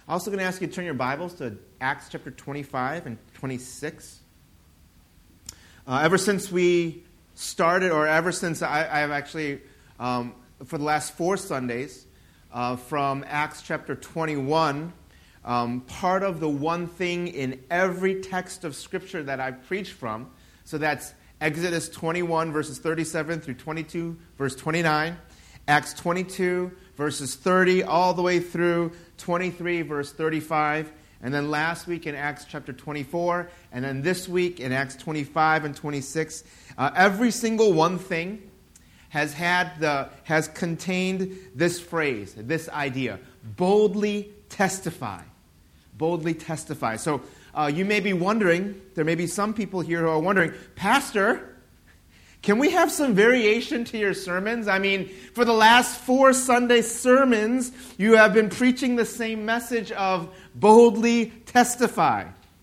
Also going to ask you to turn your Bibles to Acts chapter 25 and 26. Ever since we started, or ever since I have actually, for the last 4 Sundays, from Acts chapter 21, part of the one thing in every text of Scripture that I preach from, so that's Exodus 21, verses 37 through 22, verse 29, Acts 22, verses 30, all the way through 23, verse 35, and then last week in Acts chapter 24, and then this week in Acts 25 and 26, every single one thing has contained this phrase, this idea, boldly testify. Boldly testify. So you may be wondering, there may be some people here who are wondering, Pastor, can we have some variation to your sermons? I mean, for the last 4 Sunday sermons, you have been preaching the same message of boldly testify.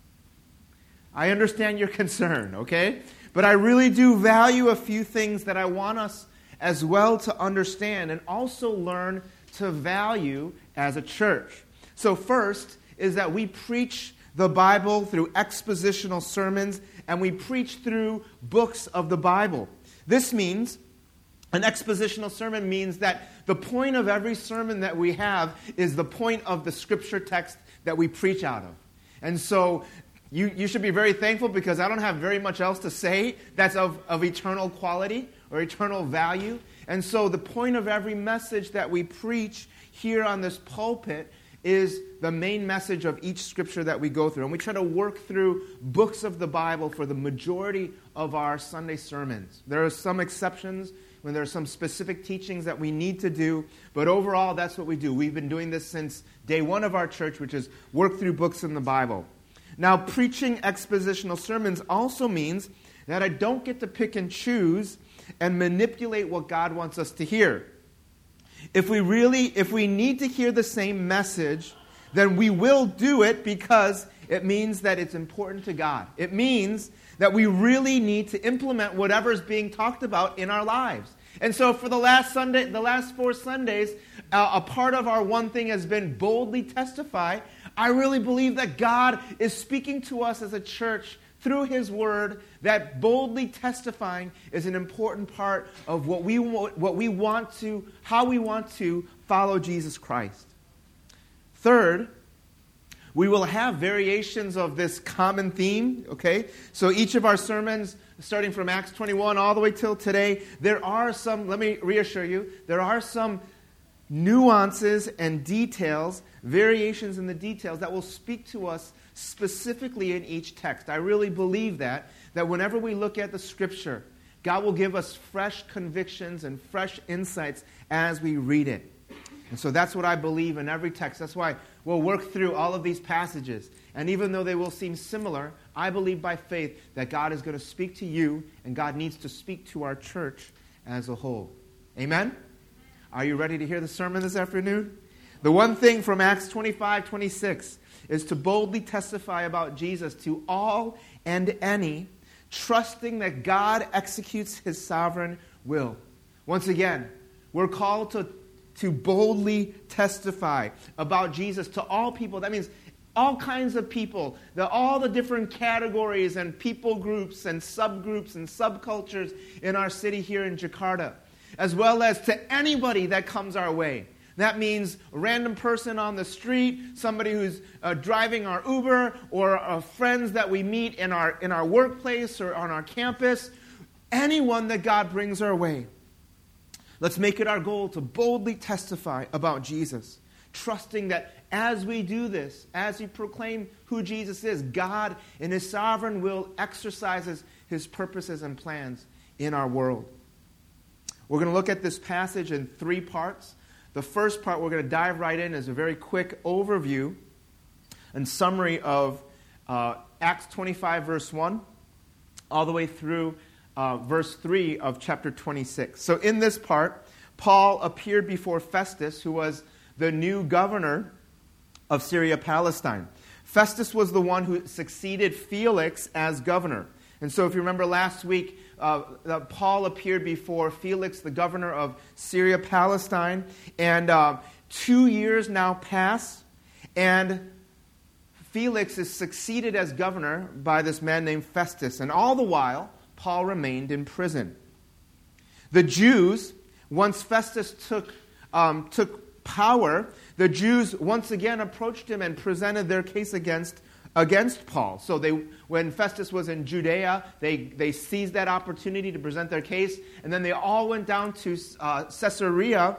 I understand your concern, okay? But I really do value a few things that I want us as well to understand and also learn to value as a church. So first is that we preach the Bible through expositional sermons, and we preach through books of the Bible. This means, an expositional sermon means that the point of every sermon that we have is the point of the Scripture text that we preach out of. And so you should be very thankful because I don't have very much else to say that's of eternal quality or eternal value. And so the point of every message that we preach here on this pulpit is the main message of each scripture that we go through. And we try to work through books of the Bible for the majority of our Sunday sermons. There are some exceptions when there are some specific teachings that we need to do, but overall that's what we do. We've been doing this since day one of our church, which is work through books in the Bible. Now, preaching expositional sermons also means that I don't get to pick and choose and manipulate what God wants us to hear. If we need to hear the same message, then we will do it because it means that it's important to God. It means that we really need to implement whatever is being talked about in our lives. And so for the last 4 Sundays, a part of our one thing has been boldly testify. I really believe that God is speaking to us as a church through His Word, that boldly testifying is an important part of how we want to follow Jesus Christ. Third, we will have variations of this common theme, okay? So each of our sermons, starting from Acts 21 all the way till today, there are some, let me reassure you, there are some nuances and details, variations in the details that will speak to us specifically in each text. I really believe that whenever we look at the Scripture, God will give us fresh convictions and fresh insights as we read it. And so that's what I believe in every text. That's why we'll work through all of these passages. And even though they will seem similar, I believe by faith that God is going to speak to you and God needs to speak to our church as a whole. Amen? Are you ready to hear the sermon this afternoon? The one thing from Acts 25:26 is to boldly testify about Jesus to all and any, trusting that God executes His sovereign will. Once again, we're called to boldly testify about Jesus to all people. That means all kinds of people, all the different categories and people groups and subgroups and subcultures in our city here in Jakarta, as well as to anybody that comes our way. That means a random person on the street, somebody who's driving our Uber, or friends that we meet in our workplace or on our campus. Anyone that God brings our way. Let's make it our goal to boldly testify about Jesus, trusting that as we do this, as we proclaim who Jesus is, God in His sovereign will exercises His purposes and plans in our world. We're going to look at this passage in 3 parts. The first part we're going to dive right in is a very quick overview and summary of Acts 25, verse 1, all the way through verse 3 of chapter 26. So in this part, Paul appeared before Festus, who was the new governor of Syria-Palestine. Festus was the one who succeeded Felix as governor. And so if you remember last week, Paul appeared before Felix, the governor of Syria-Palestine, and 2 years now pass, And Felix is succeeded as governor by this man named Festus. And all the while, Paul remained in prison. The Jews, once Festus took power, the Jews once again approached him and presented their case against Paul. So when Festus was in Judea, they seized that opportunity to present their case, and then they all went down to Caesarea,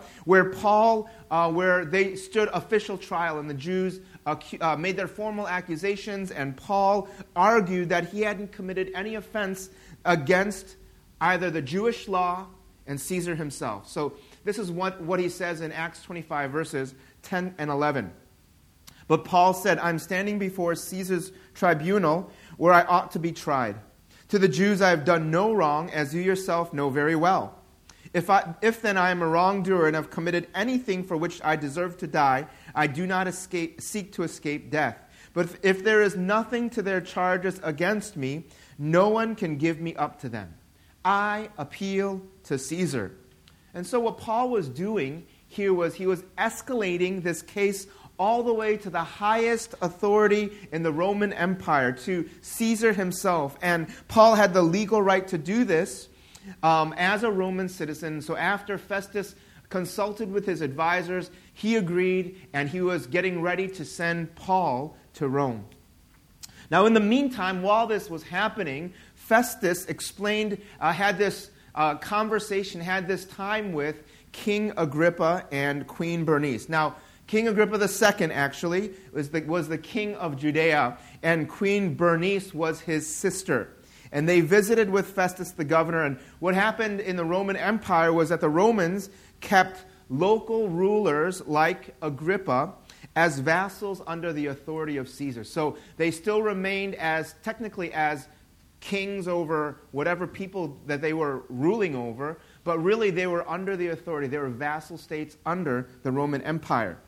where they stood official trial, and the Jews made their formal accusations, and Paul argued that he hadn't committed any offense against either the Jewish law and Caesar himself. So this is what he says in Acts 25, verses 10 and 11. But Paul said, I'm standing before Caesar's tribunal where I ought to be tried. To the Jews I have done no wrong, as you yourself know very well. If then I am a wrongdoer and have committed anything for which I deserve to die, I do not seek to escape death. But if there is nothing to their charges against me, no one can give me up to them. I appeal to Caesar. And so what Paul was doing here was he was escalating this case all the way to the highest authority in the Roman Empire, to Caesar himself. And Paul had the legal right to do this as a Roman citizen. So after Festus consulted with his advisors, he agreed, and he was getting ready to send Paul to Rome. Now, in the meantime, while this was happening, Festus had this conversation, had this time with King Agrippa and Queen Bernice. Now, King Agrippa II, actually, was the king of Judea, and Queen Bernice was his sister. And they visited with Festus the governor, and what happened in the Roman Empire was that the Romans kept local rulers like Agrippa as vassals under the authority of Caesar. So they still remained technically as kings over whatever people that they were ruling over, but really they were under the authority. They were vassal states under the Roman Empire.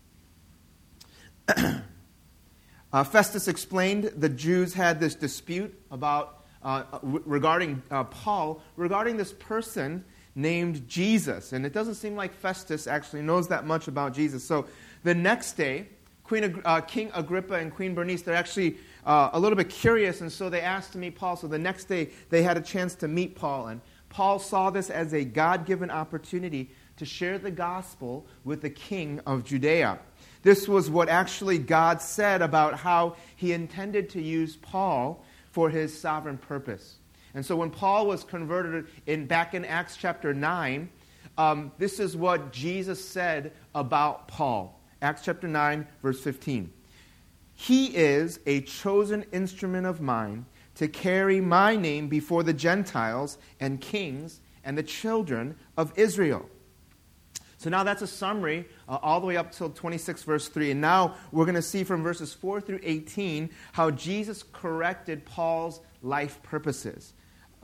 Festus explained the Jews had this dispute regarding Paul, regarding this person named Jesus. And it doesn't seem like Festus actually knows that much about Jesus. So the next day, King Agrippa and Queen Bernice, they're actually a little bit curious, and so they asked to meet Paul. So the next day, they had a chance to meet Paul. And Paul saw this as a God-given opportunity to share the gospel with the king of Judea. This was what actually God said about how he intended to use Paul for his sovereign purpose. And so when Paul was converted back in Acts chapter 9, this is what Jesus said about Paul. Acts chapter 9, verse 15. He is a chosen instrument of mine to carry my name before the Gentiles and kings and the children of Israel. So now that's a summary all the way up till 26 verse 3. And now we're going to see from verses 4 through 18 how Jesus corrected Paul's life purposes.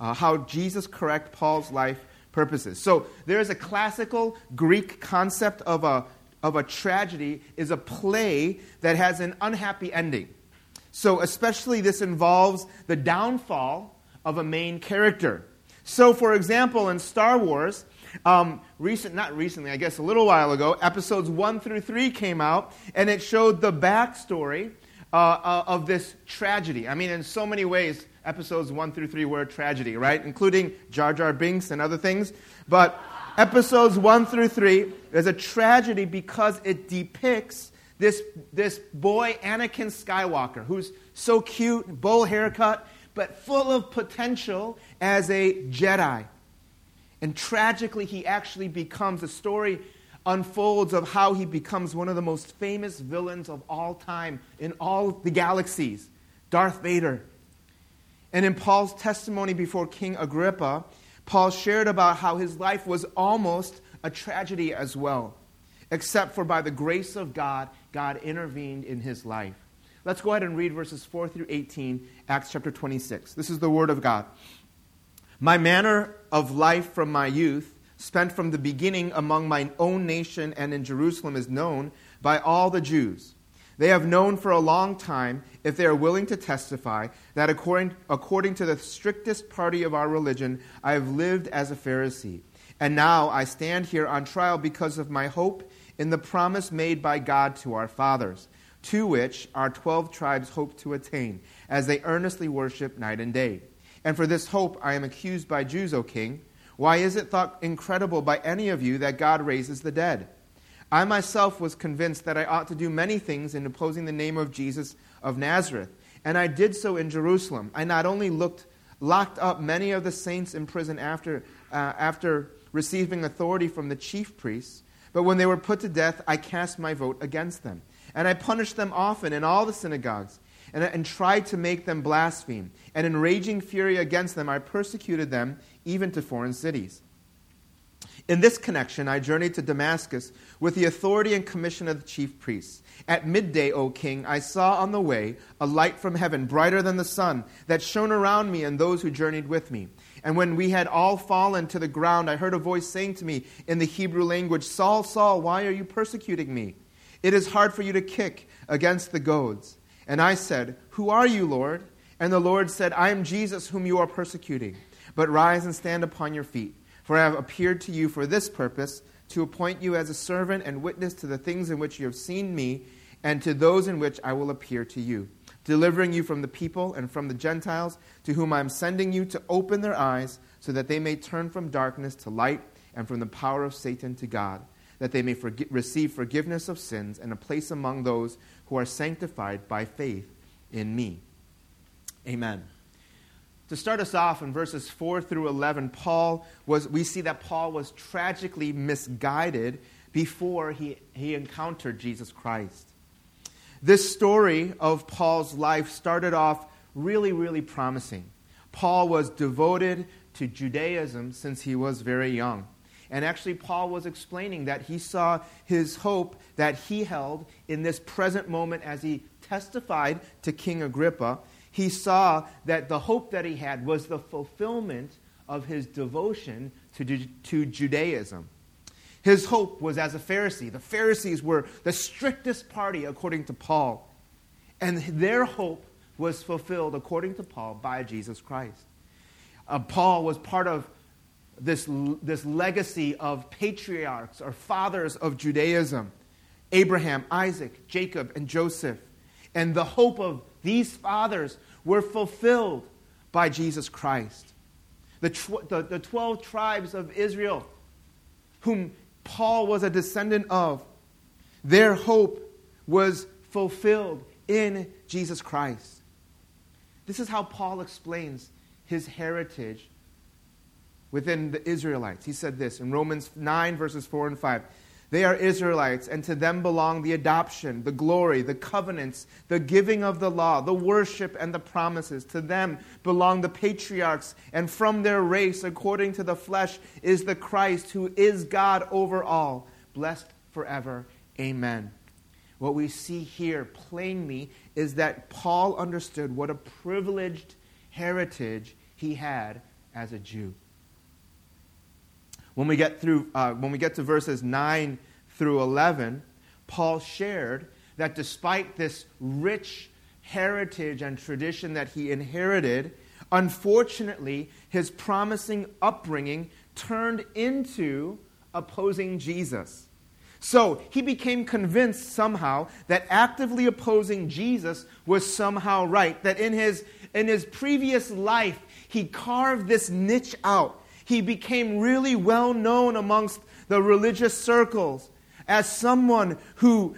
So there is a classical Greek concept of a tragedy is a play that has an unhappy ending. So especially this involves the downfall of a main character. So for example, in Star Wars, a little while ago, episodes 1 through 3 came out, and it showed the backstory of this tragedy. I mean, in so many ways, episodes 1 through 3 were a tragedy, right? Including Jar Jar Binks and other things. But episodes 1 through 3 is a tragedy because it depicts this boy, Anakin Skywalker, who's so cute, bowl haircut, but full of potential as a Jedi. And tragically, the story unfolds of how he becomes one of the most famous villains of all time in all the galaxies, Darth Vader. And in Paul's testimony before King Agrippa, Paul shared about how his life was almost a tragedy as well, except for by the grace of God, God intervened in his life. Let's go ahead and read verses 4 through 18, Acts chapter 26. This is the word of God. My manner of life from my youth, spent from the beginning among my own nation and in Jerusalem, is known by all the Jews. They have known for a long time, if they are willing to testify, that according to the strictest party of our religion, I have lived as a Pharisee. And now I stand here on trial because of my hope in the promise made by God to our fathers, to which our 12 tribes hope to attain, as they earnestly worship night and day. And for this hope I am accused by Jews, O king. Why is it thought incredible by any of you that God raises the dead? I myself was convinced that I ought to do many things in opposing the name of Jesus of Nazareth, and I did so in Jerusalem. I not only locked up many of the saints in prison after receiving authority from the chief priests, but when they were put to death, I cast my vote against them. And I punished them often in all the synagogues, and tried to make them blaspheme. And in raging fury against them, I persecuted them even to foreign cities. In this connection, I journeyed to Damascus with the authority and commission of the chief priests. At midday, O king, I saw on the way a light from heaven, brighter than the sun, that shone around me and those who journeyed with me. And when we had all fallen to the ground, I heard a voice saying to me in the Hebrew language, Saul, Saul, why are you persecuting me? It is hard for you to kick against the goads. And I said, Who are you, Lord? And the Lord said, I am Jesus whom you are persecuting. But rise and stand upon your feet. For I have appeared to you for this purpose, to appoint you as a servant and witness to the things in which you have seen me, and to those in which I will appear to you, delivering you from the people and from the Gentiles, to whom I am sending you to open their eyes, so that they may turn from darkness to light, and from the power of Satan to God, that they may receive forgiveness of sins and a place among those who are sanctified by faith in me. Amen. To start us off in verses 4 through 11, we see that Paul was tragically misguided before he encountered Jesus Christ. This story of Paul's life started off really, really promising. Paul was devoted to Judaism since he was very young. And actually, Paul was explaining that he saw his hope that he held in this present moment as he testified to King Agrippa. He saw that the hope that he had was the fulfillment of his devotion to Judaism. His hope was as a Pharisee. The Pharisees were the strictest party according to Paul. And their hope was fulfilled according to Paul by Jesus Christ. Paul was part of this legacy of patriarchs or fathers of Judaism. Abraham, Isaac, Jacob, and Joseph. And the hope of these fathers were fulfilled by Jesus Christ. The 12 tribes of Israel, whom Paul was a descendant of, their hope was fulfilled in Jesus Christ. This is how Paul explains his heritage within the Israelites. He said this in Romans 9, verses 4 and 5. They are Israelites, and to them belong the adoption, the glory, the covenants, the giving of the law, the worship, and the promises. To them belong the patriarchs, and from their race, according to the flesh, is the Christ, who is God over all, blessed forever. Amen. What we see here plainly is that Paul understood what a privileged heritage he had as a Jew. When we get to verses 9 through 11, Paul shared that despite this rich heritage and tradition that he inherited, unfortunately, his promising upbringing turned into opposing Jesus. So he became convinced somehow that actively opposing Jesus was somehow right, that in his previous life, he carved this niche out. He became really well known amongst the religious circles as someone who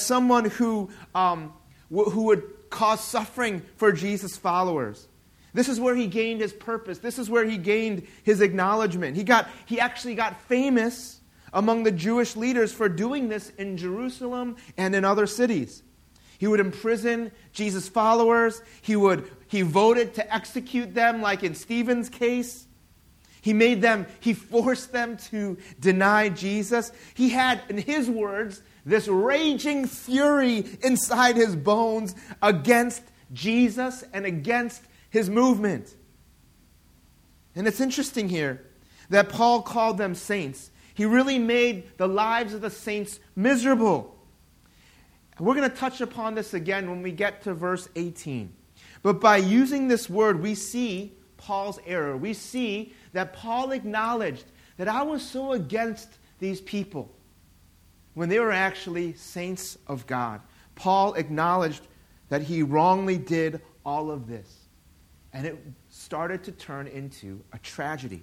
would cause suffering for Jesus' followers. This is where he gained his purpose. This is where he gained his acknowledgement. He actually got famous among the Jewish leaders for doing this in Jerusalem and in other cities. He would imprison Jesus' followers. He voted to execute them, like in Stephen's case. He forced them to deny Jesus. He had, in his words, this raging fury inside his bones against Jesus and against his movement. And it's interesting here that Paul called them saints. He really made the lives of the saints miserable. We're going to touch upon this again when we get to verse 18. But by using this word, we see Paul's error. We see that Paul acknowledged that I was so against these people when they were actually saints of God. Paul acknowledged that he wrongly did all of this. And it started to turn into a tragedy.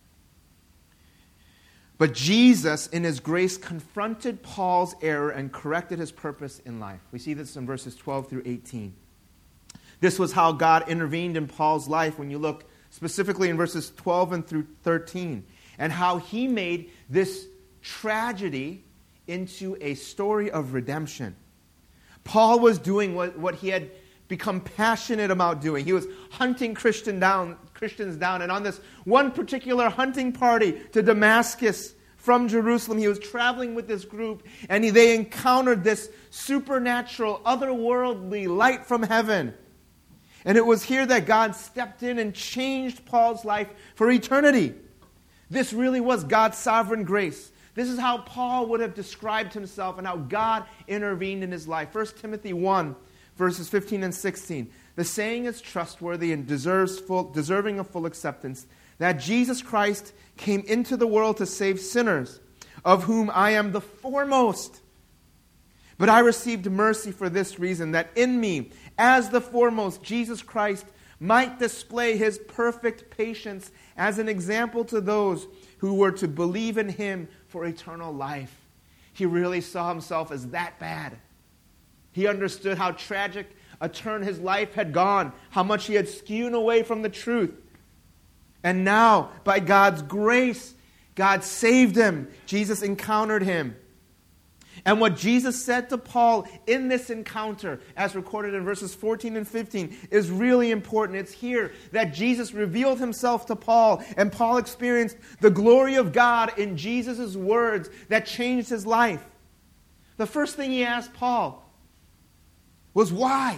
But Jesus, in his grace, confronted Paul's error and corrected his purpose in life. We see this in verses 12 through 18. This was how God intervened in Paul's life when you look specifically in verses 12 and through 13, and how he made this tragedy into a story of redemption. Paul was doing what he had become passionate about doing. He was hunting Christians down, and on this one particular hunting party to Damascus from Jerusalem, he was traveling with this group, and they encountered this supernatural, otherworldly light from heaven. And it was here that God stepped in and changed Paul's life for eternity. This really was God's sovereign grace. This is how Paul would have described himself and how God intervened in his life. 1 Timothy 1, verses 15 and 16. The saying is trustworthy and deserving of full acceptance, that Jesus Christ came into the world to save sinners, of whom I am the foremost. But I received mercy for this reason, that in me, as the foremost, Jesus Christ might display his perfect patience as an example to those who were to believe in him for eternal life. He really saw himself as that bad. He understood how tragic a turn his life had gone, how much he had skewed away from the truth. And now, by God's grace, God saved him. Jesus encountered him. And what Jesus said to Paul in this encounter, as recorded in verses 14 and 15, is really important. It's here that Jesus revealed himself to Paul, and Paul experienced the glory of God in Jesus' words that changed his life. The first thing he asked Paul was, why?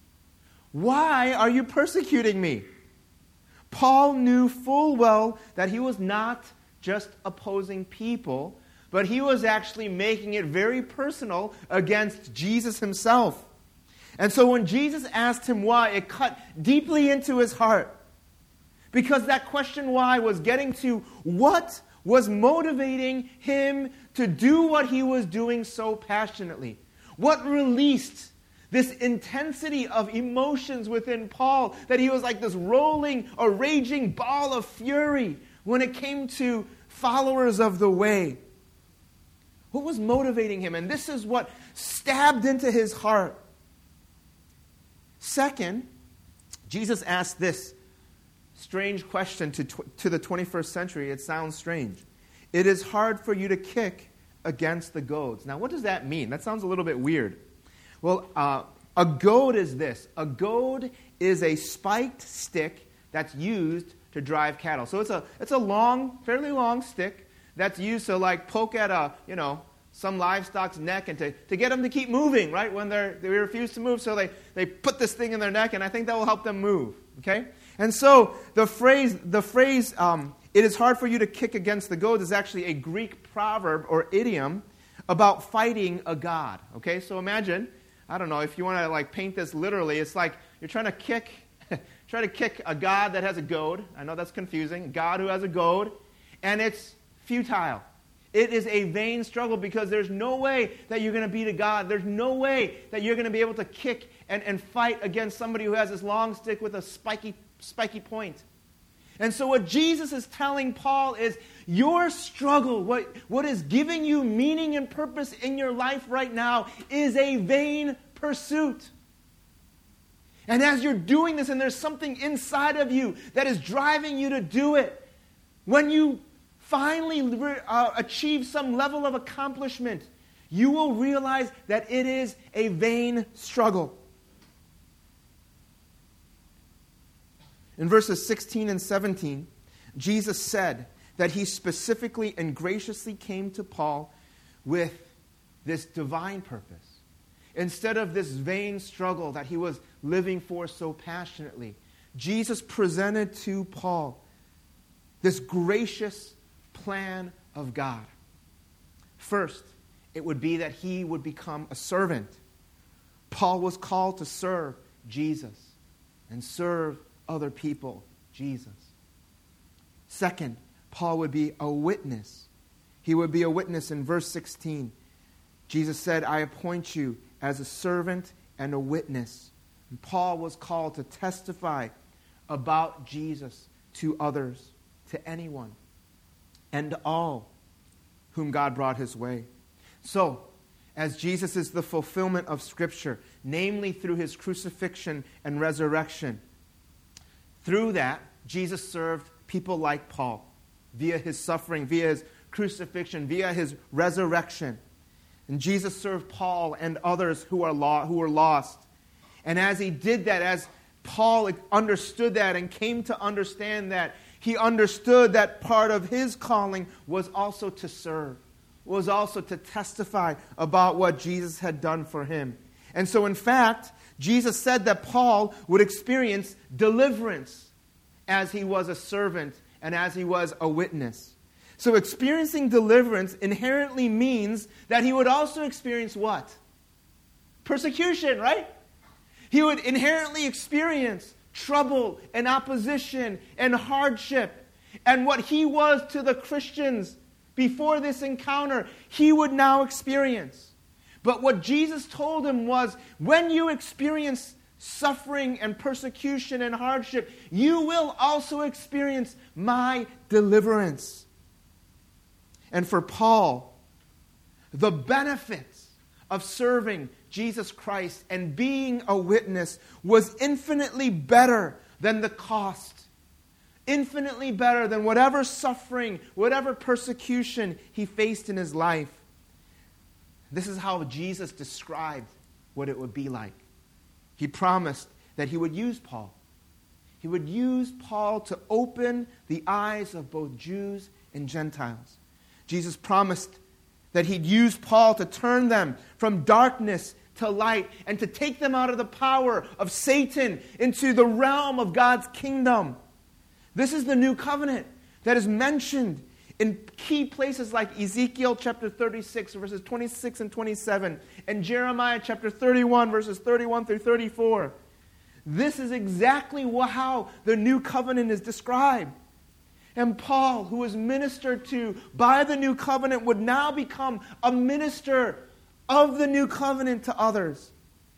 Why are you persecuting me? Paul knew full well that he was not just opposing people, but he was actually making it very personal against Jesus himself. And so when Jesus asked him why, it cut deeply into his heart. Because that question why was getting to what was motivating him to do what he was doing so passionately. What released this intensity of emotions within Paul, that he was like this rolling or raging ball of fury when it came to followers of the way. What was motivating him? And this is what stabbed into his heart. Second, Jesus asked this strange question to the 21st century. It sounds strange. It is hard for you to kick against the goads. Now, what does that mean? That sounds a little bit weird. Well, a goad is this. A goad is a spiked stick that's used to drive cattle. So it's a long, fairly long stick that's used to like poke at some livestock's neck and to get them to keep moving, right? When they refuse to move, so they put this thing in their neck, and I think that will help them move. Okay? And so the phrase it is hard for you to kick against the goads is actually a Greek proverb or idiom about fighting a god. Okay? So imagine, I don't know, if you want to like paint this literally, it's like you're trying to kick a god that has a goad. I know that's confusing. A god who has a goad, and it's futile. It is a vain struggle because there's no way that you're going to beat a god. There's no way that you're going to be able to kick and fight against somebody who has this long stick with a spiky point. And so what Jesus is telling Paul is your struggle, what is giving you meaning and purpose in your life right now, is a vain pursuit. And as you're doing this, and there's something inside of you that is driving you to do it, when you finally achieve some level of accomplishment, you will realize that it is a vain struggle. In verses 16 and 17, Jesus said that he specifically and graciously came to Paul with this divine purpose. Instead of this vain struggle that he was living for so passionately, Jesus presented to Paul this gracious plan of God. First, it would be that he would become a servant. Paul was called to serve Jesus and serve other people, Jesus. Second, Paul would be a witness. He would be a witness in verse 16. Jesus said, I appoint you as a servant and a witness. And Paul was called to testify about Jesus to others, to anyone, and all whom God brought his way. So, as Jesus is the fulfillment of Scripture, namely through his crucifixion and resurrection, through that, Jesus served people like Paul via his suffering, via his crucifixion, via his resurrection. And Jesus served Paul and others who were lost. And as he did that, as Paul understood that and came to understand that, he understood that part of his calling was also to serve, was also to testify about what Jesus had done for him. And so, in fact, Jesus said that Paul would experience deliverance as he was a servant and as he was a witness. So experiencing deliverance inherently means that he would also experience what? Persecution, right? He would inherently experience trouble and opposition and hardship. And what he was to the Christians before this encounter, he would now experience. But what Jesus told him was, when you experience suffering and persecution and hardship, you will also experience my deliverance. And for Paul, the benefits of serving Jesus Christ and being a witness was infinitely better than the cost. Infinitely better than whatever suffering, whatever persecution he faced in his life. This is how Jesus described what it would be like. He promised that he would use Paul. He would use Paul to open the eyes of both Jews and Gentiles. Jesus promised that he'd use Paul to turn them from darkness to light and to take them out of the power of Satan into the realm of God's kingdom. This is the new covenant that is mentioned in key places like Ezekiel chapter 36, verses 26 and 27, and Jeremiah chapter 31, verses 31 through 34. This is exactly how the new covenant is described. And Paul, who was ministered to by the new covenant, would now become a minister of the new covenant to others.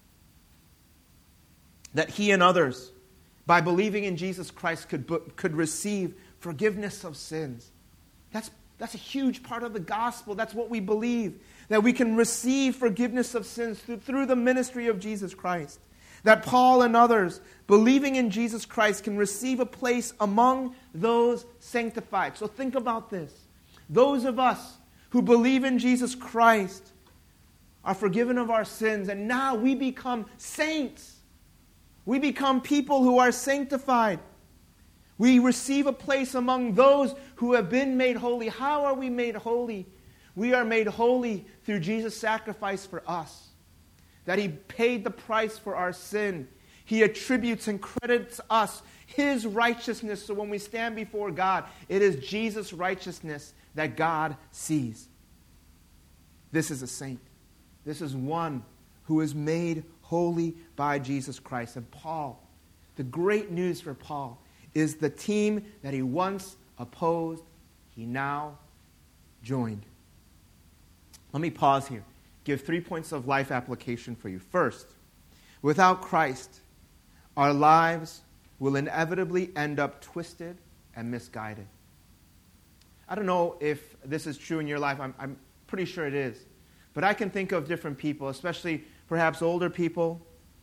That he and others, by believing in Jesus Christ, could receive forgiveness of sins. That's a huge part of the gospel. That's what we believe. That we can receive forgiveness of sins through the ministry of Jesus Christ. That Paul and others, believing in Jesus Christ, can receive a place among those sanctified. So think about this. Those of us who believe in Jesus Christ are forgiven of our sins, and now we become saints. We become people who are sanctified. We receive a place among those who have been made holy. How are we made holy? We are made holy through Jesus' sacrifice for us. That he paid the price for our sin. He attributes and credits us his righteousness. So when we stand before God, it is Jesus' righteousness that God sees. This is a saint. This is one who is made holy by Jesus Christ. And Paul, the great news for Paul is the team that he once opposed, he now joined. Let me pause here. Give 3 points of life application for you. First, without Christ, our lives will inevitably end up twisted and misguided. I don't know if this is true in your life. I'm pretty sure it is. But I can think of different people, especially perhaps older people,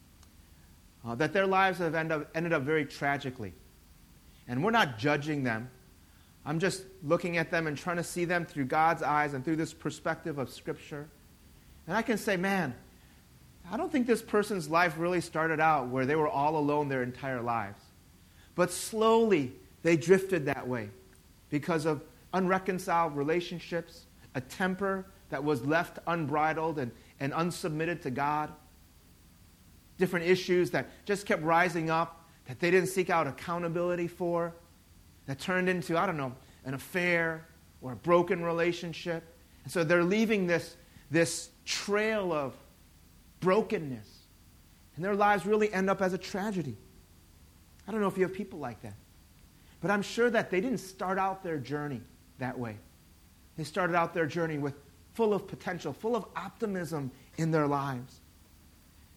that their lives have ended up very tragically. And we're not judging them. I'm just looking at them and trying to see them through God's eyes and through this perspective of Scripture. And I can say, man, I don't think this person's life really started out where they were all alone their entire lives. But slowly, they drifted that way because of unreconciled relationships, a temper that was left unbridled and unsubmitted to God, different issues that just kept rising up that they didn't seek out accountability for, that turned into, I don't know, an affair or a broken relationship. And so they're leaving this trail of brokenness. And their lives really end up as a tragedy. I don't know if you have people like that. But I'm sure that they didn't start out their journey that way. They started out their journey full of potential, full of optimism in their lives.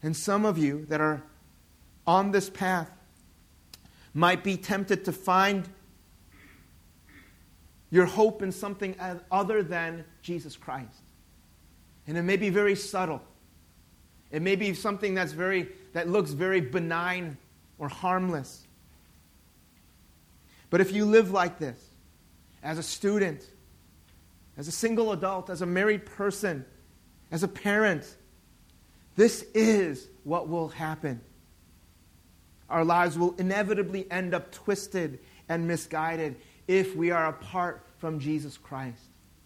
And some of you that are on this path might be tempted to find your hope in something other than Jesus Christ. And it may be very subtle. It may be something that looks very benign or harmless. But if you live like this, as a student, as a single adult, as a married person, as a parent, this is what will happen. Our lives will inevitably end up twisted and misguided if we are apart from Jesus Christ.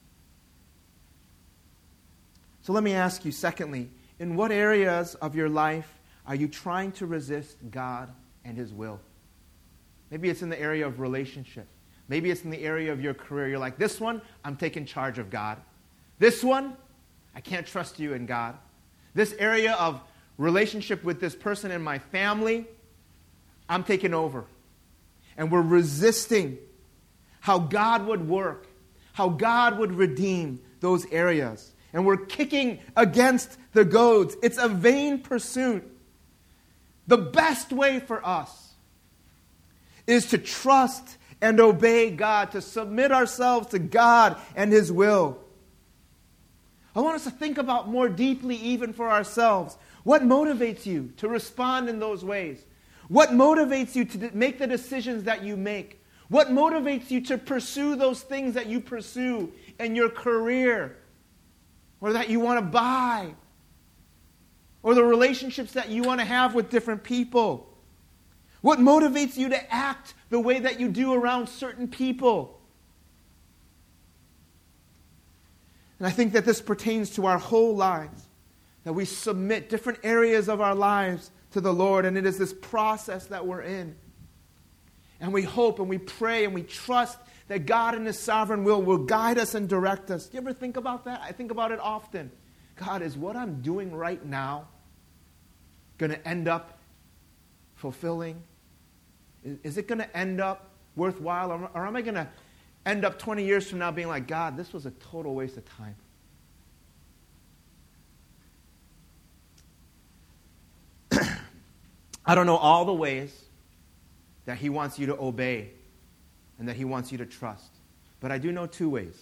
So let me ask you, secondly, in what areas of your life are you trying to resist God and His will? Maybe it's in the area of relationship. Maybe it's in the area of your career. You're like, this one, I'm taking charge of God. This one, I can't trust you in God. This area of relationship with this person in my family, I'm taking over. And we're resisting how God would work, how God would redeem those areas. And we're kicking against the goads. It's a vain pursuit. The best way for us is to trust and obey God, to submit ourselves to God and His will. I want us to think about more deeply even for ourselves. What motivates you to respond in those ways? What motivates you to make the decisions that you make? What motivates you to pursue those things that you pursue in your career, or that you want to buy, or the relationships that you want to have with different people? What motivates you to act the way that you do around certain people? And I think that this pertains to our whole lives, that we submit different areas of our lives to the Lord, and it is this process that we're in. And we hope and we pray and we trust that God in His sovereign will guide us and direct us. Do you ever think about that? I think about it often. God, is what I'm doing right now going to end up fulfilling? Is it going to end up worthwhile? Or am I going to end up 20 years from now being like, God, this was a total waste of time? I don't know all the ways that He wants you to obey and that He wants you to trust. But I do know 2 ways.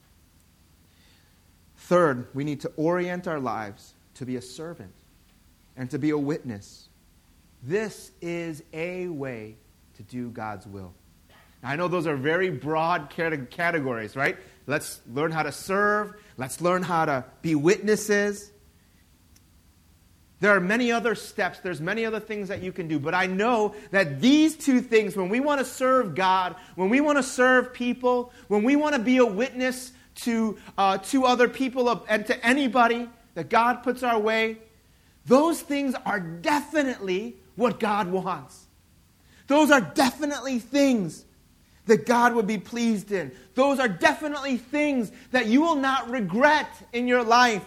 Third, we need to orient our lives to be a servant and to be a witness. This is a way to do God's will. Now, I know those are very broad categories, right? Let's learn how to serve. Let's learn how to be witnesses. There are many other steps. There's many other things that you can do. But I know that these 2 things, when we want to serve God, when we want to serve people, when we want to be a witness to other people and to anybody that God puts our way, those things are definitely what God wants. Those are definitely things that God would be pleased in. Those are definitely things that you will not regret in your life.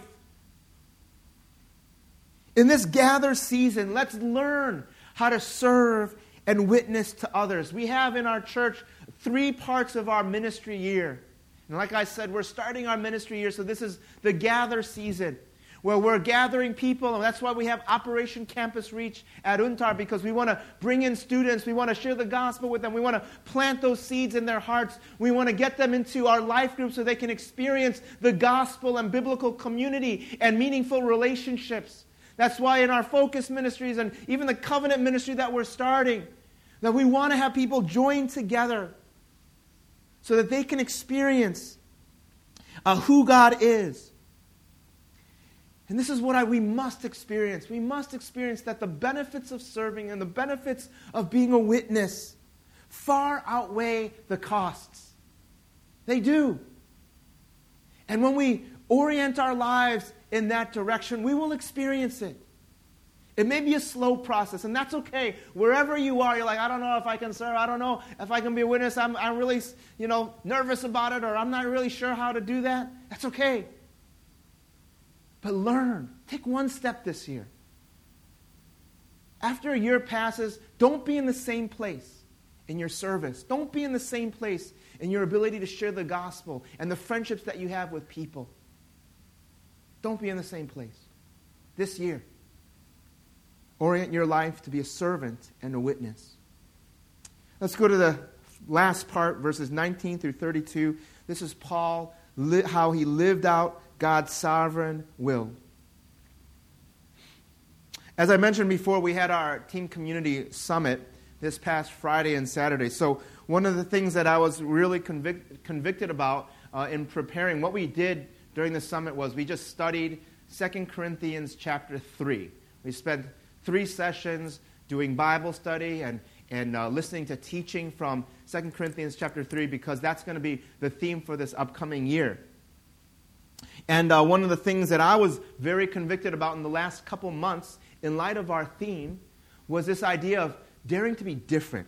In this gather season, let's learn how to serve and witness to others. We have in our church 3 parts of our ministry year. And like I said, we're starting our ministry year, so this is the gather season, where we're gathering people, and that's why we have Operation Campus Reach at Untar, because we want to bring in students, we want to share the gospel with them, we want to plant those seeds in their hearts, we want to get them into our life group so they can experience the gospel and biblical community and meaningful relationships. That's why in our focus ministries and even the covenant ministry that we're starting, that we want to have people join together so that they can experience who God is. And this is what we must experience. We must experience that the benefits of serving and the benefits of being a witness far outweigh the costs. They do. And when we orient our lives in that direction, we will experience it. It may be a slow process, and that's okay. Wherever you are, you're like, I don't know if I can serve. I don't know if I can be a witness. I'm really, nervous about it, or I'm not really sure how to do that. That's okay. But learn. Take 1 step this year. After a year passes, don't be in the same place in your service. Don't be in the same place in your ability to share the gospel and the friendships that you have with people. Don't be in the same place this year. Orient your life to be a servant and a witness. Let's go to the last part, verses 19 through 32. This is Paul, how he lived out God's sovereign will. As I mentioned before, we had our Team Community Summit this past Friday and Saturday. So one of the things that I was really convicted about in preparing, what we did during the summit was we just studied 2 Corinthians chapter 3. We spent 3 sessions doing Bible study and listening to teaching from 2 Corinthians chapter 3 because that's going to be the theme for this upcoming year. And one of the things that I was very convicted about in the last couple months in light of our theme was this idea of daring to be different.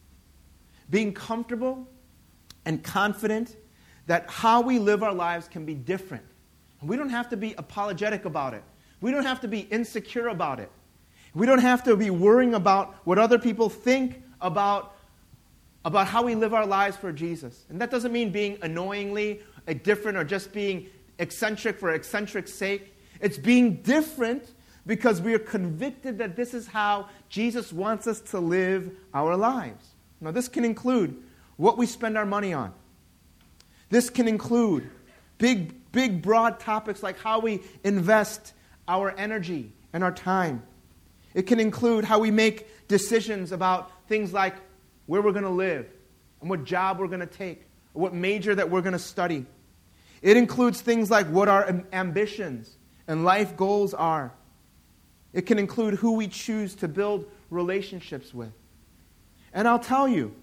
Being comfortable and confident that how we live our lives can be different. And we don't have to be apologetic about it. We don't have to be insecure about it. We don't have to be worrying about what other people think about how we live our lives for Jesus. And that doesn't mean being annoyingly different or just being eccentric for eccentric's sake. It's being different because we are convicted that this is how Jesus wants us to live our lives. Now, this can include what we spend our money on. This can include big, broad topics like how we invest our energy and our time. It can include how we make decisions about things like where we're going to live and what job we're going to take or what major that we're going to study. It includes things like what our ambitions and life goals are. It can include who we choose to build relationships with. And I'll tell you,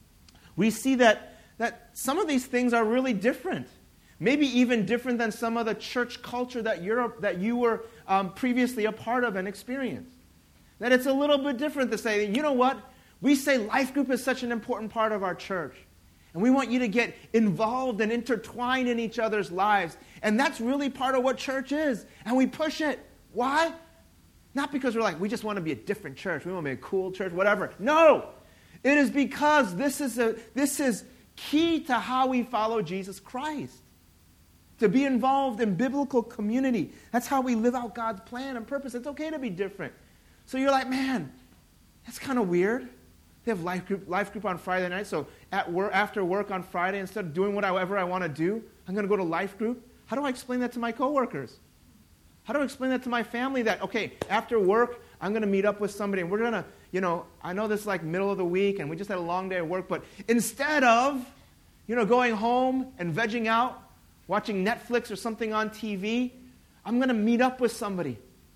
we see that some of these things are really different. Maybe even different than some of the church culture that you were previously a part of and experienced. That it's a little bit different to say, you know what? We say life group is such an important part of our church. And we want you to get involved and intertwined in each other's lives. And that's really part of what church is. And we push it. Why? Not because we're like, we just want to be a different church. We want to be a cool church, whatever. No! It is because this is key to how we follow Jesus Christ. To be involved in biblical community. That's how we live out God's plan and purpose. It's okay to be different. So you're like, man, that's kind of weird. They have life group on Friday night, so after work on Friday, instead of doing whatever I want to do, I'm going to go to life group. How do I explain that to my coworkers? How do I explain that to my family that, okay, after work, I'm going to meet up with somebody, and we're going to, I know this is like middle of the week, and we just had a long day at work, but instead of, going home and vegging out, watching Netflix or something on TV, I'm going to meet up with somebody.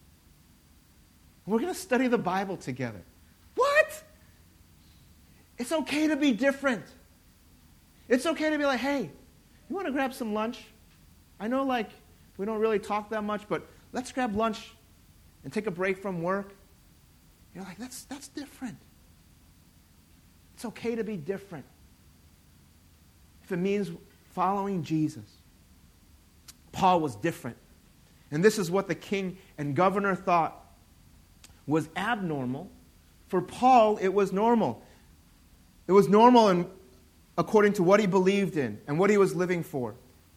We're going to study the Bible together. What? It's okay to be different. It's okay to be like, hey, you want to grab some lunch? I know we don't really talk that much, but let's grab lunch and take a break from work. You're like, that's different. It's okay to be different. If it means following Jesus. Paul was different. And this is what the king and governor thought was abnormal. For Paul, it was normal. It was normal according to what he believed in and what he was living for.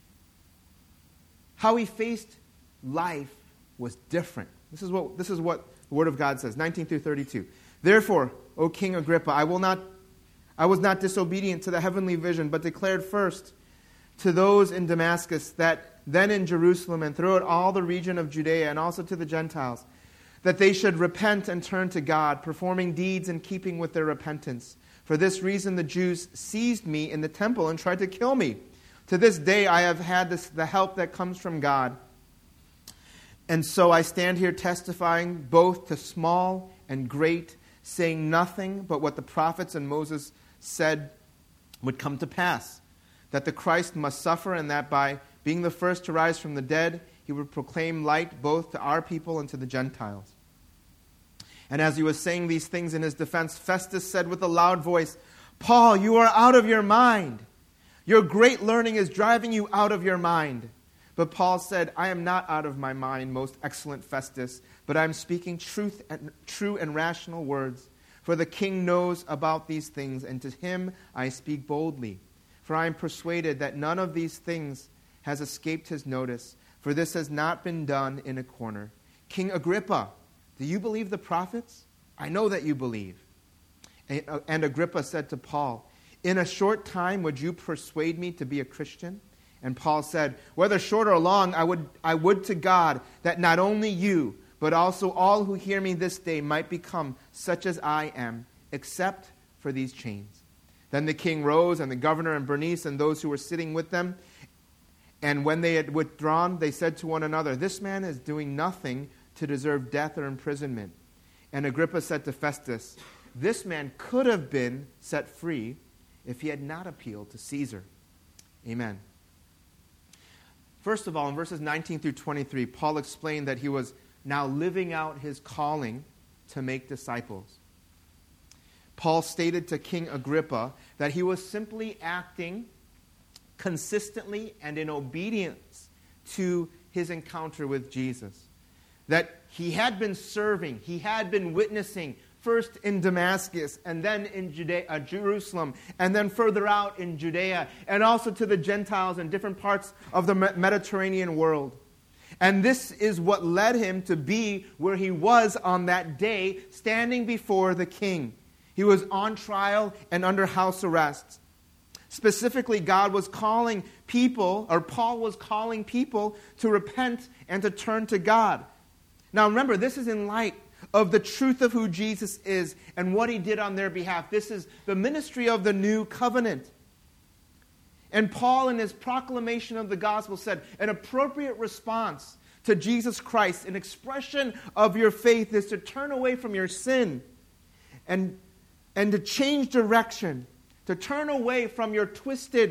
How he faced life was different. This is what the Word of God says, 19 through 32. Therefore, O King Agrippa, I was not disobedient to the heavenly vision, but declared first to those in Damascus, that then in Jerusalem and throughout all the region of Judea and also to the Gentiles, that they should repent and turn to God, performing deeds in keeping with their repentance. For this reason the Jews seized me in the temple and tried to kill me. To this day I have had the help that comes from God. And so I stand here testifying both to small and great, saying nothing but what the prophets and Moses said would come to pass, that the Christ must suffer, and that by being the first to rise from the dead, he would proclaim light both to our people and to the Gentiles. And as he was saying these things in his defense, Festus said with a loud voice, Paul, you are out of your mind. Your great learning is driving you out of your mind. But Paul said, I am not out of my mind, most excellent Festus, but I am speaking true and rational words. For the king knows about these things, and to him I speak boldly. For I am persuaded that none of these things has escaped his notice, for this has not been done in a corner. King Agrippa, Do you believe the prophets? I know that you believe. And Agrippa said to Paul, in a short time would you persuade me to be a Christian? And Paul said, whether short or long, I would to God that not only you, but also all who hear me this day might become such as I am, except for these chains. Then the king rose, and the governor and Bernice and those who were sitting with them. And when they had withdrawn, they said to one another, this man is doing nothing to deserve death or imprisonment. And Agrippa said to Festus, this man could have been set free if he had not appealed to Caesar. Amen. First of all, in verses 19 through 23, Paul explained that he was now living out his calling to make disciples. Paul stated to King Agrippa that he was simply acting consistently and in obedience to his encounter with Jesus. That he had been serving, he had been witnessing, first in Damascus, and then in Jerusalem, and then further out in Judea, and also to the Gentiles in different parts of the Mediterranean world. And this is what led him to be where he was on that day, standing before the king. He was on trial and under house arrest. Specifically, God was calling people, or Paul was calling people to repent and to turn to God. Now remember, this is in light of the truth of who Jesus is and what he did on their behalf. This is the ministry of the new covenant. And Paul, in his proclamation of the gospel, said an appropriate response to Jesus Christ, an expression of your faith, is to turn away from your sin and to change direction, to turn away from your twisted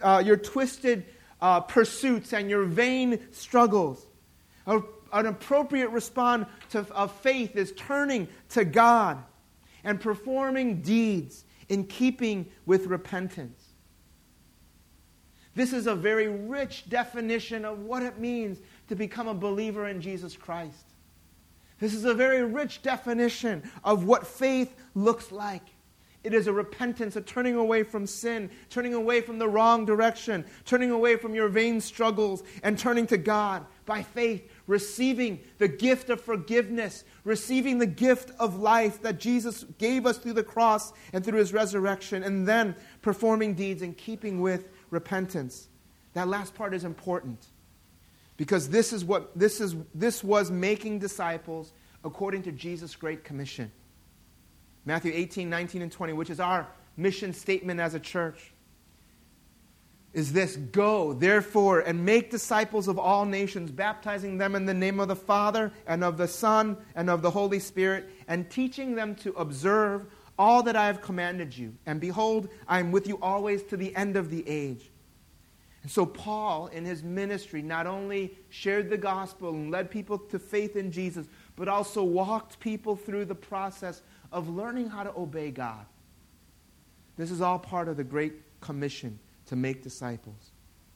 pursuits and your vain struggles. An appropriate response of faith is turning to God and performing deeds in keeping with repentance. This is a very rich definition of what it means to become a believer in Jesus Christ. This is a very rich definition of what faith looks like. It is a repentance, a turning away from sin, turning away from the wrong direction, turning away from your vain struggles, and turning to God by faith, receiving the gift of forgiveness, receiving the gift of life that Jesus gave us through the cross and through his resurrection, and then performing deeds in keeping with repentance. That last part is important because this was making disciples according to Jesus' Great Commission. Matthew 18, 19, and 20, which is our mission statement as a church, is this: go, therefore, and make disciples of all nations, baptizing them in the name of the Father, and of the Son, and of the Holy Spirit, and teaching them to observe all that I have commanded you. And behold, I am with you always to the end of the age. And so Paul, in his ministry, not only shared the gospel and led people to faith in Jesus, but also walked people through the process of learning how to obey God. This is all part of the Great Commission to make disciples.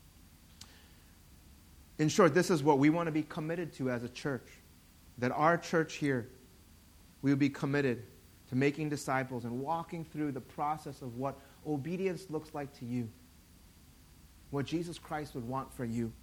In short, this is what we want to be committed to as a church. That our church here, we will be committed to making disciples and walking through the process of what obedience looks like to you. What Jesus Christ would want for you.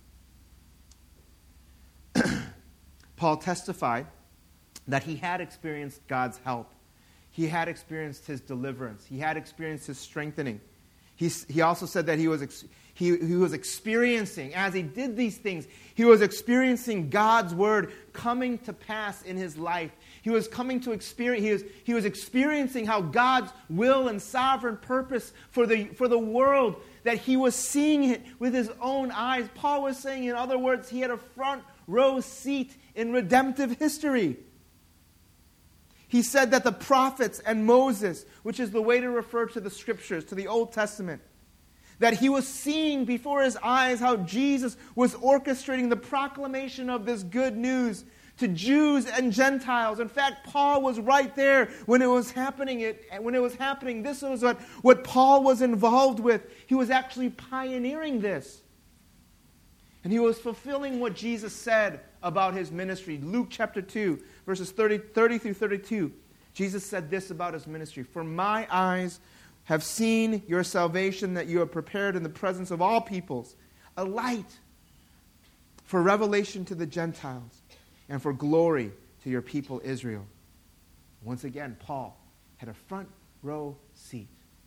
Paul testified that he had experienced God's help. He had experienced his deliverance. He had experienced his strengthening. He also said that he was experiencing, as he did these things, he was experiencing God's word coming to pass in his life. He was experiencing how God's will and sovereign purpose for the world, that he was seeing it with his own eyes. Paul was saying, in other words, he had a front row seat in redemptive history. He said that the prophets and Moses, which is the way to refer to the scriptures, to the Old Testament, that he was seeing before his eyes how Jesus was orchestrating the proclamation of this good news to Jews and Gentiles. In fact, Paul was right there when it was happening. This was what Paul was involved with. He was actually pioneering this. And he was fulfilling what Jesus said about his ministry. Luke chapter 2, verses 30 through 32. Jesus said this about his ministry: "For my eyes have seen your salvation that you have prepared in the presence of all peoples, a light for revelation to the Gentiles and for glory to your people Israel. Once again, Paul had a front row seat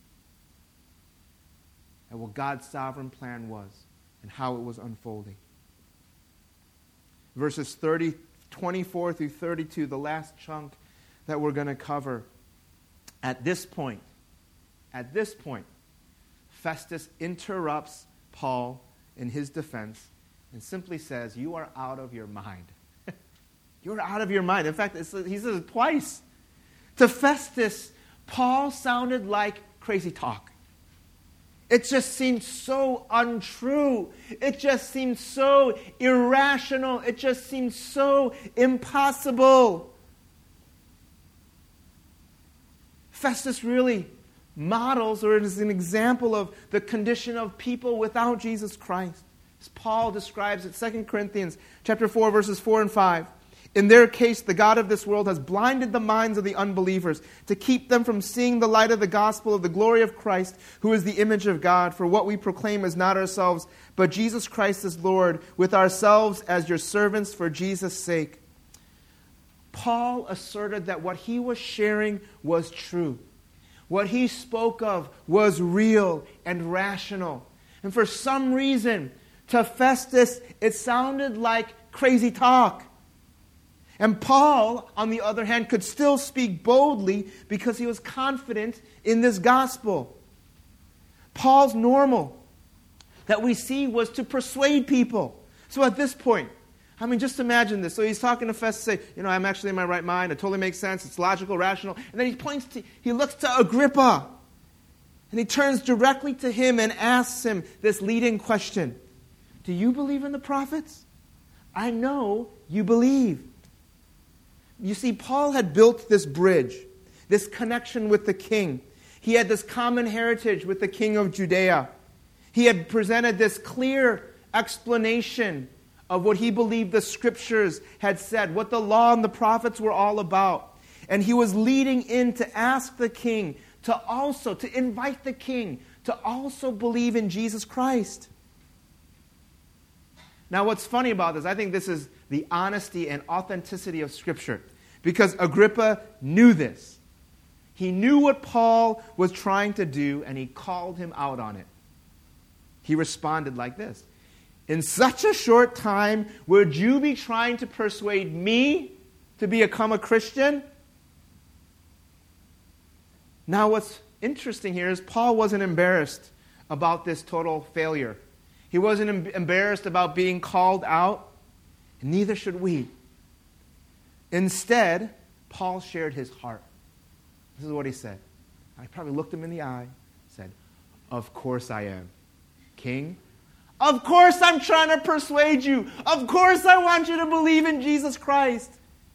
at what God's sovereign plan was and how it was unfolding. Verses 24 through 32, the last chunk that we're going to cover. At this point, Festus interrupts Paul in his defense and simply says, "You are out of your mind." You're out of your mind. In fact, he says it twice. To Festus, Paul sounded like crazy talk. It just seemed so untrue. It just seemed so irrational. It just seemed so impossible. Festus really models or is an example of the condition of people without Jesus Christ. As Paul describes it, 2 Corinthians chapter 4, verses 4 and 5. In their case, the God of this world has blinded the minds of the unbelievers to keep them from seeing the light of the gospel of the glory of Christ, who is the image of God. For what we proclaim is not ourselves, but Jesus Christ as Lord, with ourselves as your servants for Jesus' sake. Paul asserted that what he was sharing was true. What he spoke of was real and rational. And for some reason, to Festus, it sounded like crazy talk. And Paul, on the other hand, could still speak boldly because he was confident in this gospel. Paul's normal that we see was to persuade people. So at this point, just imagine this. So he's talking to Festus, say, I'm actually in my right mind. It totally makes sense. It's logical, rational. And then he looks to Agrippa. And he turns directly to him and asks him this leading question. Do you believe in the prophets? I know you believe. You see, Paul had built this bridge, this connection with the king. He had this common heritage with the king of Judea. He had presented this clear explanation of what he believed the scriptures had said, what the law and the prophets were all about. And he was leading in to ask the king to invite the king to also believe in Jesus Christ. Now, what's funny about this, I think this is the honesty and authenticity of Scripture. Because Agrippa knew this. He knew what Paul was trying to do, and he called him out on it. He responded like this. In such a short time, would you be trying to persuade me to become a Christian? Now, what's interesting here is Paul wasn't embarrassed about this total failure. He wasn't embarrassed about being called out, and neither should we. Instead, Paul shared his heart. This is what he said. I probably looked him in the eye, said, "Of course I am. King, of course I'm trying to persuade you. Of course I want you to believe in Jesus Christ."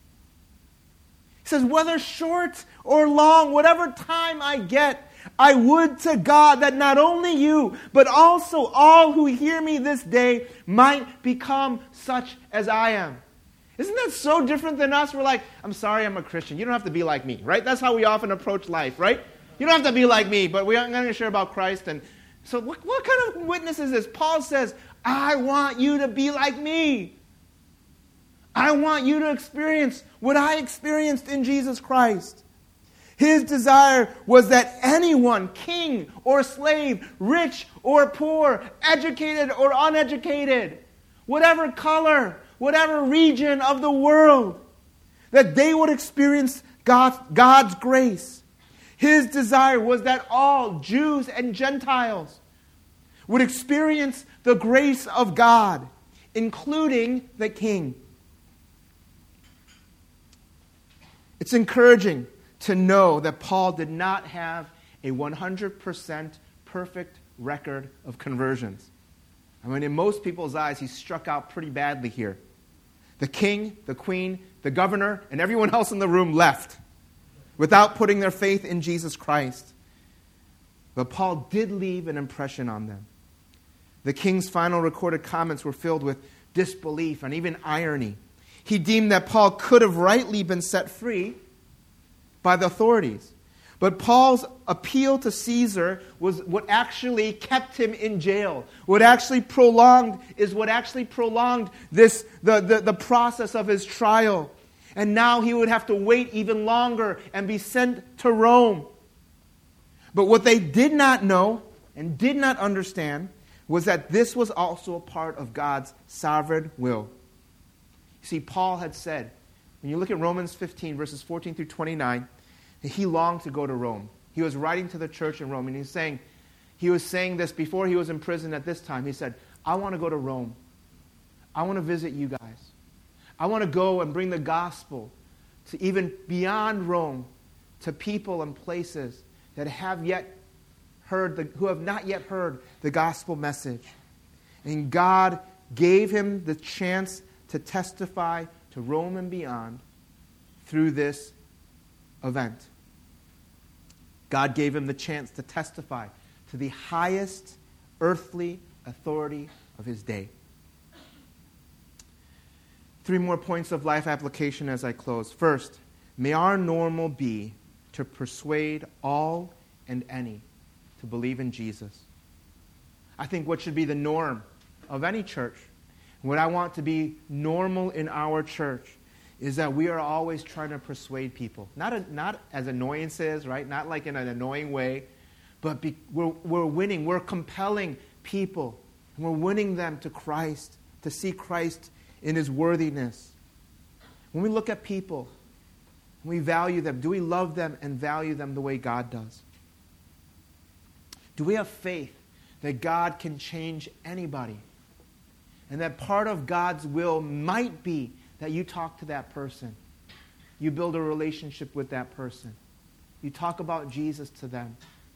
He says, whether short or long, whatever time I get, I would to God that not only you, but also all who hear me this day might become such as I am. Isn't that so different than us? We're like, I'm sorry I'm a Christian. You don't have to be like me, right? That's how we often approach life, right? You don't have to be like me, but we're going to share about Christ. And so what kind of witness is this? Paul says, I want you to be like me. I want you to experience what I experienced in Jesus Christ. His desire was that anyone, king or slave, rich or poor, educated or uneducated, whatever color, whatever region of the world, that they would experience God's grace. His desire was that all Jews and Gentiles would experience the grace of God, including the king. It's encouraging to know that Paul did not have a 100% perfect record of conversions. In most people's eyes, he struck out pretty badly here. The king, the queen, the governor, and everyone else in the room left without putting their faith in Jesus Christ. But Paul did leave an impression on them. The king's final recorded comments were filled with disbelief and even irony. He deemed that Paul could have rightly been set free by the authorities. But Paul's appeal to Caesar was what actually kept him in jail. What actually prolonged the process of his trial. And now he would have to wait even longer and be sent to Rome. But what they did not know and did not understand was that this was also a part of God's sovereign will. You see, Paul had said, when you look at Romans 15, verses 14 through 29, that he longed to go to Rome. He was writing to the church in Rome, and he was saying this before he was in prison at this time. He said, I want to go to Rome. I want to visit you guys. I want to go and bring the gospel to even beyond Rome, to people and places that have who have not yet heard the gospel message. And God gave him the chance to testify to Rome and beyond through this event. God gave him the chance to testify to the highest earthly authority of his day. 3 more points of life application as I close. First, may our normal be to persuade all and any to believe in Jesus. I think what should be the norm of any church, what I want to be normal in our church, is that we are always trying to persuade people. Not as annoyances, right? Not like in an annoying way, but we're winning. We're compelling people. And we're winning them to Christ, to see Christ in his worthiness. When we look at people, we value them. Do we love them and value them the way God does? Do we have faith that God can change anybody? And that part of God's will might be that you talk to that person. You build a relationship with that person. You talk about Jesus to them.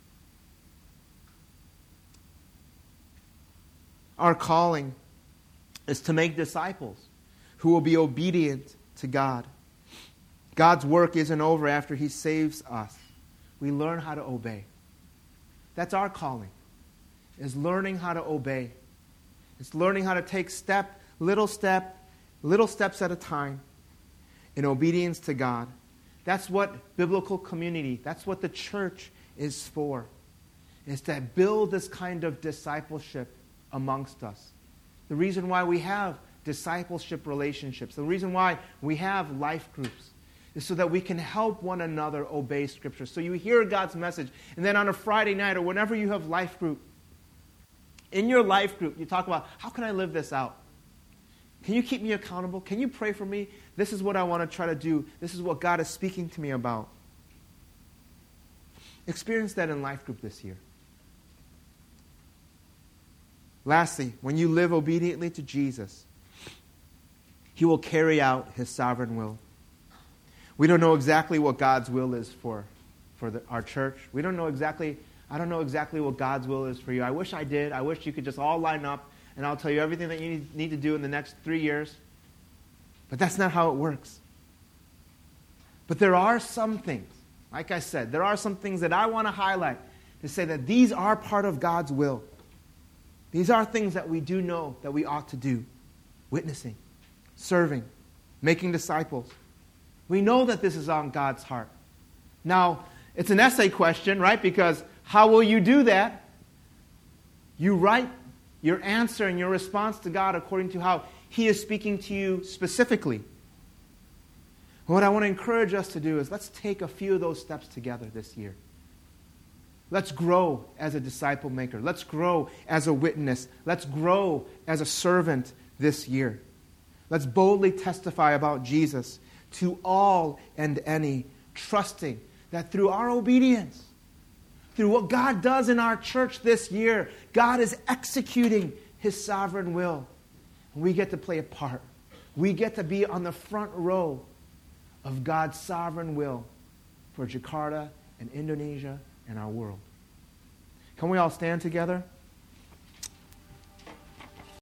Our calling is to make disciples who will be obedient to God. God's work isn't over after he saves us. We learn how to obey. That's our calling, is learning how to obey. It's learning how to take little steps at a time in obedience to God. That's what biblical community, that's what the church is for, is to build this kind of discipleship amongst us. The reason why we have discipleship relationships, the reason why we have life groups, is so that we can help one another obey Scripture. So you hear God's message, and then on a Friday night or whenever you have life group, in your life group, you talk about, how can I live this out? Can you keep me accountable? Can you pray for me? This is what I want to try to do. This is what God is speaking to me about. Experience that in life group this year. Lastly, when you live obediently to Jesus, he will carry out his sovereign will. We don't know exactly what God's will is for our church. I don't know exactly what God's will is for you. I wish I did. I wish you could just all line up and I'll tell you everything that you need to do in the next 3 years. But that's not how it works. But there are some things, like I said, there are some things that I want to highlight to say that these are part of God's will. These are things that we do know that we ought to do. Witnessing, serving, making disciples. We know that this is on God's heart. Now, it's an essay question, right? Because how will you do that? You write your answer and your response to God according to how he is speaking to you specifically. What I want to encourage us to do is let's take a few of those steps together this year. Let's grow as a disciple maker. Let's grow as a witness. Let's grow as a servant this year. Let's boldly testify about Jesus to all and any, trusting that through our obedience, through what God does in our church this year, God is executing his sovereign will. And we get to play a part. We get to be on the front row of God's sovereign will for Jakarta and Indonesia and our world. Can we all stand together?